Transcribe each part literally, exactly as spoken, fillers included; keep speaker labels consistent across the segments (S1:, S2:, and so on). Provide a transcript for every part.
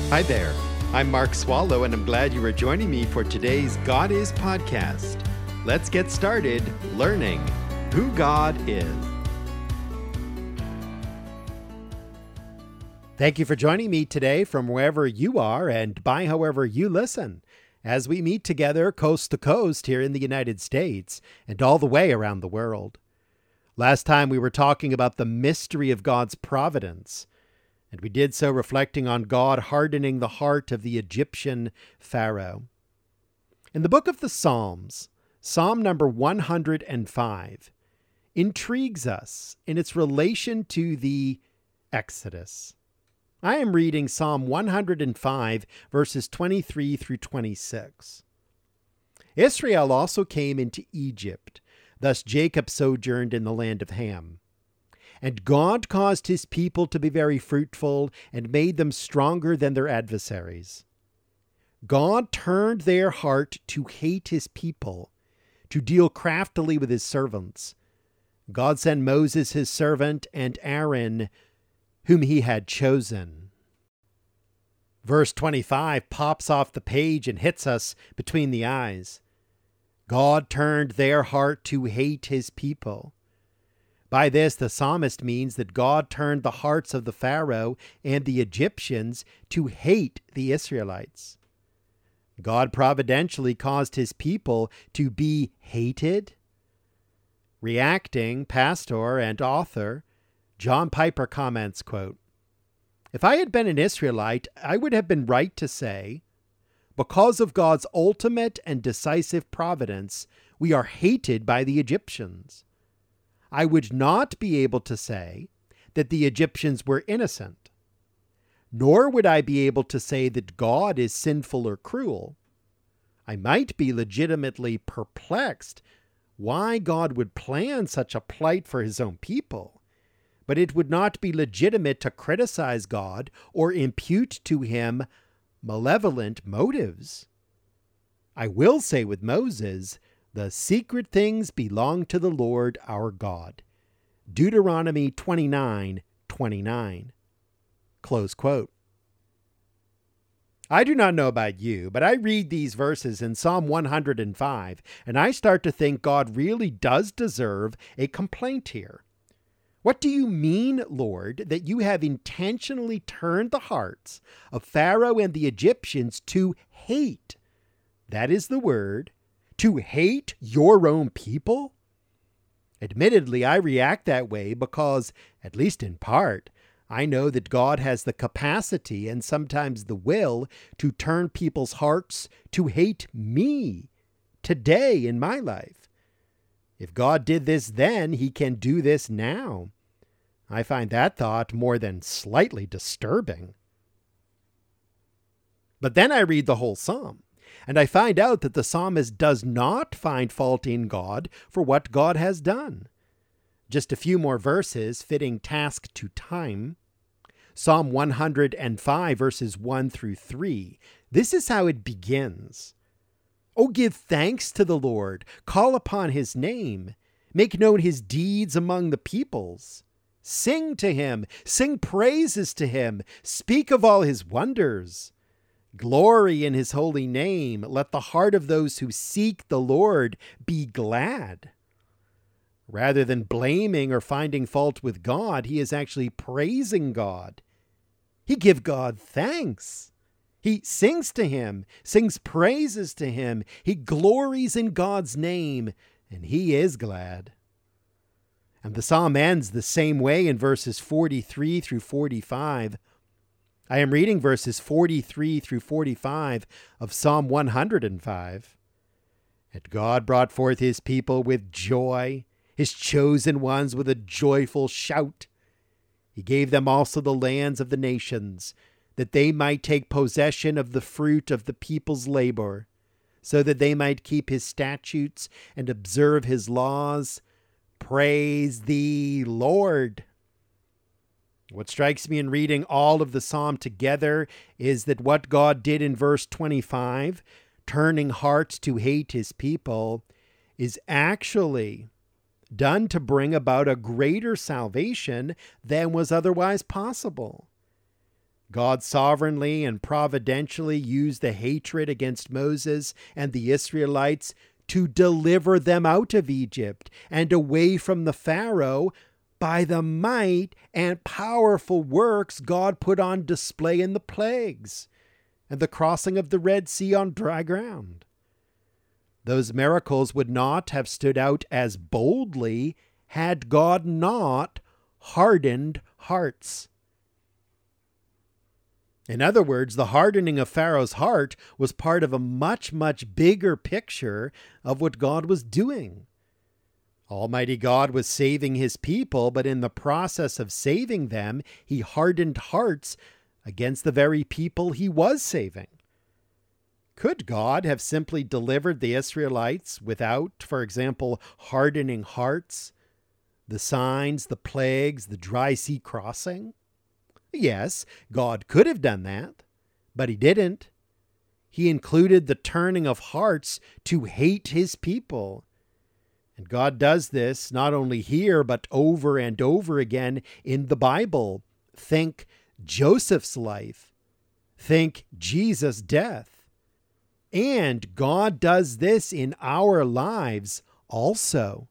S1: Hi there. I'm Mark Swallow, and I'm glad you are joining me for today's God Is podcast. Let's get started learning who God is. Thank you for joining me today from wherever you are and by however you listen, as we meet together coast to coast here in the United States and all the way around the world. Last time we were talking about the mystery of God's providence, and we did so reflecting on God hardening the heart of the Egyptian Pharaoh. In the book of the Psalms, Psalm number one hundred five intrigues us in its relation to the Exodus. I am reading Psalm one hundred five, verses twenty-three through twenty-six. Israel also came into Egypt. Thus Jacob sojourned in the land of Ham. And God caused his people to be very fruitful and made them stronger than their adversaries. God turned their heart to hate his people, to deal craftily with his servants. God sent Moses his servant and Aaron, whom he had chosen. Verse twenty-five pops off the page and hits us between the eyes. God turned their heart to hate his people. By this, the psalmist means that God turned the hearts of the Pharaoh and the Egyptians to hate the Israelites. God providentially caused his people to be hated. Reacting pastor and author John Piper comments, quote, "If I had been an Israelite, I would have been right to say, because of God's ultimate and decisive providence, we are hated by the Egyptians. I would not be able to say that the Egyptians were innocent, nor would I be able to say that God is sinful or cruel. I might be legitimately perplexed why God would plan such a plight for his own people, but it would not be legitimate to criticize God or impute to him malevolent motives. I will say with Moses, the secret things belong to the Lord our God. Deuteronomy twenty-nine twenty-nine. Close quote. I do not know about you, but I read these verses in Psalm one hundred five, and I start to think God really does deserve a complaint here. What do you mean, Lord, that you have intentionally turned the hearts of Pharaoh and the Egyptians to hate? That is the word. To hate your own people? Admittedly, I react that way because, at least in part, I know that God has the capacity and sometimes the will to turn people's hearts to hate me today in my life. If God did this then, he can do this now. I find that thought more than slightly disturbing. But then I read the whole psalm, and I find out that the psalmist does not find fault in God for what God has done. Just a few more verses fitting task to time. Psalm one hundred five, verses one through three. This is how it begins. "Oh, give thanks to the Lord, call upon his name, make known his deeds among the peoples. Sing to him, sing praises to him, speak of all his wonders. Glory in his holy name. Let the heart of those who seek the Lord be glad." Rather than blaming or finding fault with God, he is actually praising God. He gives God thanks. He sings to him, sings praises to him. He glories in God's name, and he is glad. And the psalm ends the same way in verses forty-three through forty-five. I am reading verses forty-three through forty-five of Psalm one hundred five. "And God brought forth his people with joy, his chosen ones with a joyful shout. He gave them also the lands of the nations, that they might take possession of the fruit of the people's labor, so that they might keep his statutes and observe his laws. Praise thee, Lord." What strikes me in reading all of the psalm together is that what God did in verse twenty-five, turning hearts to hate his people, is actually done to bring about a greater salvation than was otherwise possible. God sovereignly and providentially used the hatred against Moses and the Israelites to deliver them out of Egypt and away from the Pharaoh by the might and powerful works God put on display in the plagues and the crossing of the Red Sea on dry ground. Those miracles would not have stood out as boldly had God not hardened hearts. In other words, the hardening of Pharaoh's heart was part of a much, much bigger picture of what God was doing. Almighty God was saving his people, but in the process of saving them, he hardened hearts against the very people he was saving. Could God have simply delivered the Israelites without, for example, hardening hearts, the signs, the plagues, the dry sea crossing? Yes, God could have done that, but he didn't. He included the turning of hearts to hate his people. And God does this not only here, but over and over again in the Bible. Think Joseph's life. Think Jesus' death. And God does this in our lives also.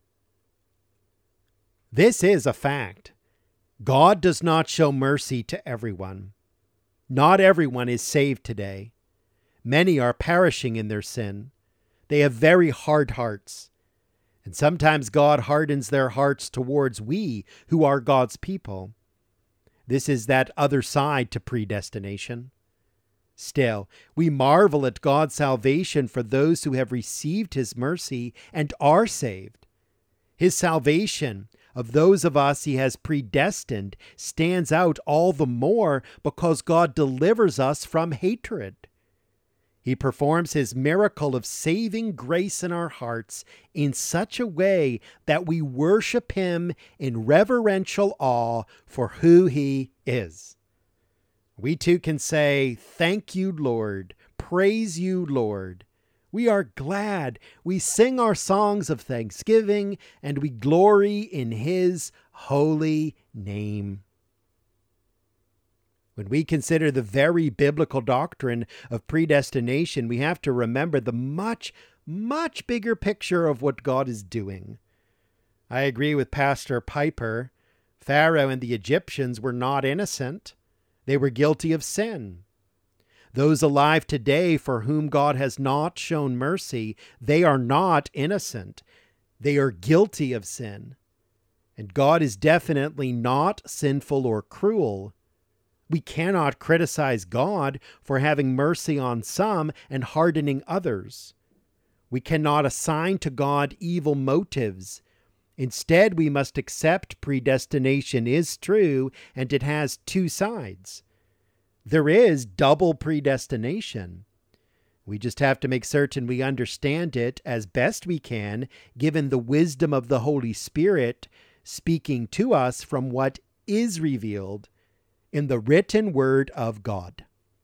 S1: This is a fact. God does not show mercy to everyone. Not everyone is saved today. Many are perishing in their sin. They have very hard hearts. And sometimes God hardens their hearts towards we who are God's people. This is that other side to predestination. Still, we marvel at God's salvation for those who have received his mercy and are saved. His salvation of those of us he has predestined stands out all the more because God delivers us from hatred. He performs his miracle of saving grace in our hearts in such a way that we worship him in reverential awe for who he is. We too can say, "Thank you, Lord. Praise you, Lord." We are glad. We sing our songs of thanksgiving, and we glory in his holy name. When we consider the very biblical doctrine of predestination, we have to remember the much, much bigger picture of what God is doing. I agree with Pastor Piper. Pharaoh and the Egyptians were not innocent. They were guilty of sin. Those alive today for whom God has not shown mercy, they are not innocent. They are guilty of sin. And God is definitely not sinful or cruel. We cannot criticize God for having mercy on some and hardening others. We cannot assign to God evil motives. Instead, we must accept predestination is true and it has two sides. There is double predestination. We just have to make certain we understand it as best we can, given the wisdom of the Holy Spirit speaking to us from what is revealed in the written word of God.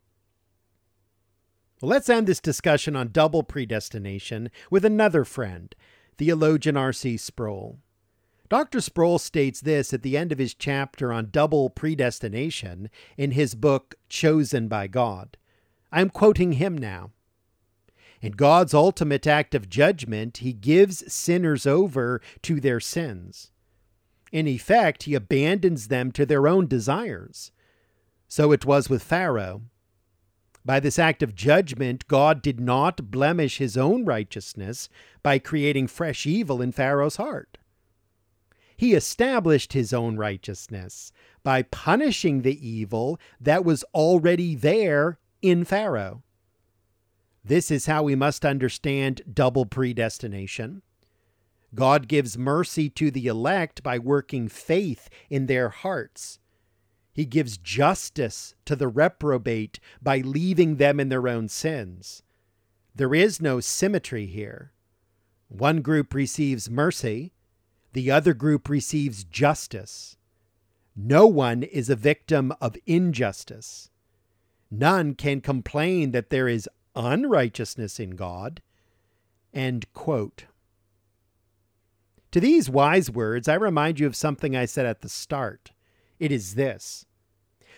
S1: Well, let's end this discussion on double predestination with another friend, theologian R C Sproul. Doctor Sproul states this at the end of his chapter on double predestination in his book, Chosen by God. I'm quoting him now. In God's ultimate act of judgment, he gives sinners over to their sins. In effect, he abandons them to their own desires. So it was with Pharaoh. By this act of judgment, God did not blemish his own righteousness by creating fresh evil in Pharaoh's heart. He established his own righteousness by punishing the evil that was already there in Pharaoh. This is how we must understand double predestination. God gives mercy to the elect by working faith in their hearts. He gives justice to the reprobate by leaving them in their own sins. There is no symmetry here. One group receives mercy, the other group receives justice. No one is a victim of injustice. None can complain that there is unrighteousness in God. End quote. To these wise words, I remind you of something I said at the start. It is this.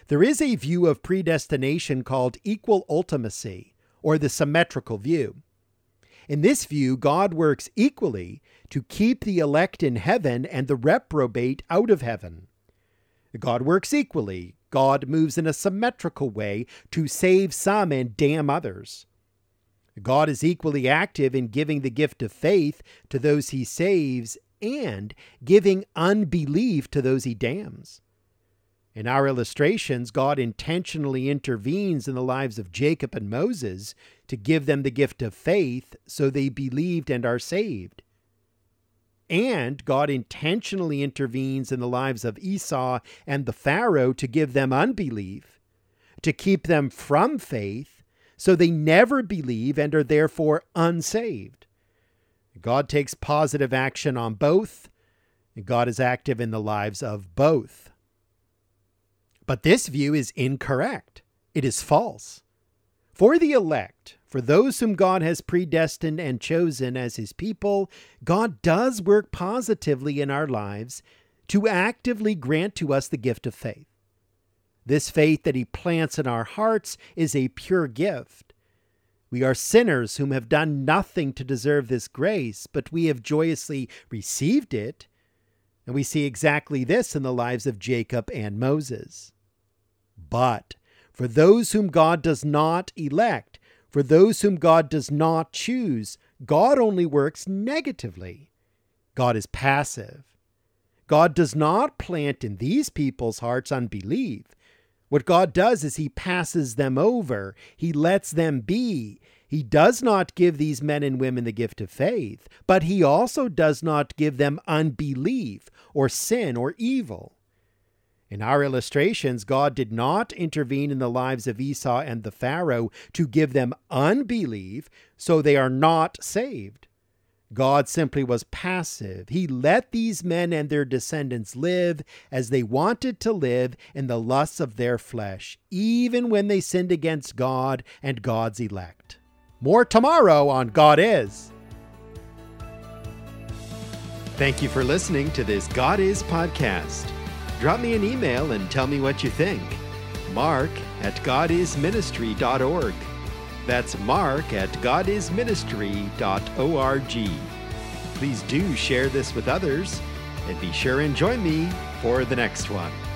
S1: There is a view of predestination called equal ultimacy, or the symmetrical view. In this view, God works equally to keep the elect in heaven and the reprobate out of heaven. God works equally. God moves in a symmetrical way to save some and damn others. God is equally active in giving the gift of faith to those he saves and giving unbelief to those he damns. In our illustrations, God intentionally intervenes in the lives of Jacob and Moses to give them the gift of faith so they believed and are saved. And God intentionally intervenes in the lives of Esau and the Pharaoh to give them unbelief, to keep them from faith, so they never believe and are therefore unsaved. God takes positive action on both, and God is active in the lives of both. But this view is incorrect. It is false. For the elect, for those whom God has predestined and chosen as his people, God does work positively in our lives to actively grant to us the gift of faith. This faith that he plants in our hearts is a pure gift. We are sinners whom have done nothing to deserve this grace, but we have joyously received it, and we see exactly this in the lives of Jacob and Moses. But for those whom God does not elect, for those whom God does not choose, God only works negatively. God is passive. God does not plant in these people's hearts unbelief. What God does is he passes them over. He lets them be. He does not give these men and women the gift of faith, but he also does not give them unbelief or sin or evil. In our illustrations, God did not intervene in the lives of Esau and the Pharaoh to give them unbelief, so they are not saved. God simply was passive. He let these men and their descendants live as they wanted to live in the lusts of their flesh, even when they sinned against God and God's elect. More tomorrow on God Is. Thank you for listening to this God Is podcast. Drop me an email and tell me what you think. Mark at god is ministry dot org. That's Mark at god is ministry dot org. Please do share this with others, and be sure and join me for the next one.